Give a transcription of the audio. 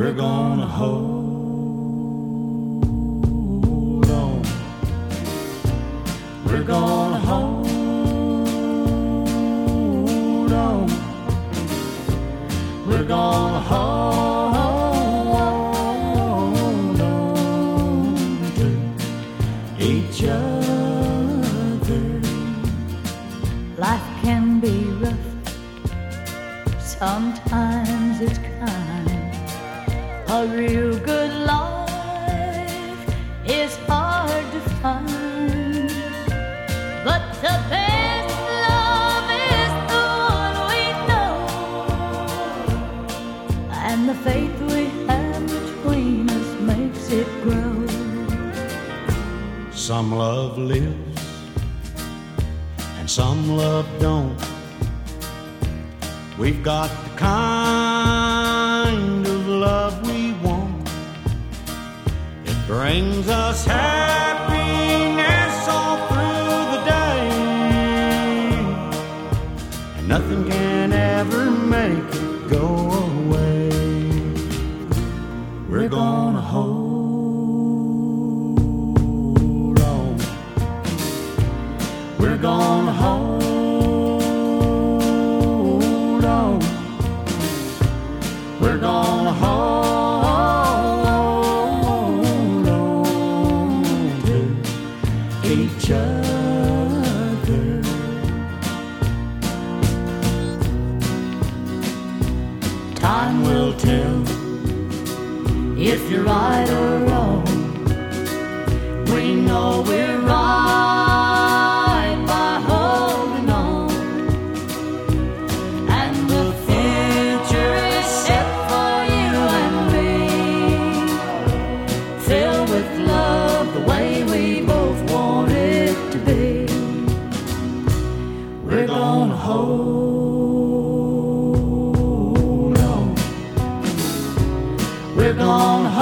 We're gonna hold on. We're gonna hold on. We're gonna hold on to each other. Life can be rough, sometimes it's kind. A real good life is hard to find, but the best love is the one we know, and the faith we have between us makes it grow. Some love lives and some love don't. We've got the kind of love we want. It brings us happiness all through the day, and nothing can ever make it go away. We're gonna hold on. We're gonna hold on. We're gonna hold on to each other. Time will tell if you're right or wrong. We know we're right by holding on, and the future is set for you and me, filled with love the way we both want it to be. We're gonna hold on. We're gonna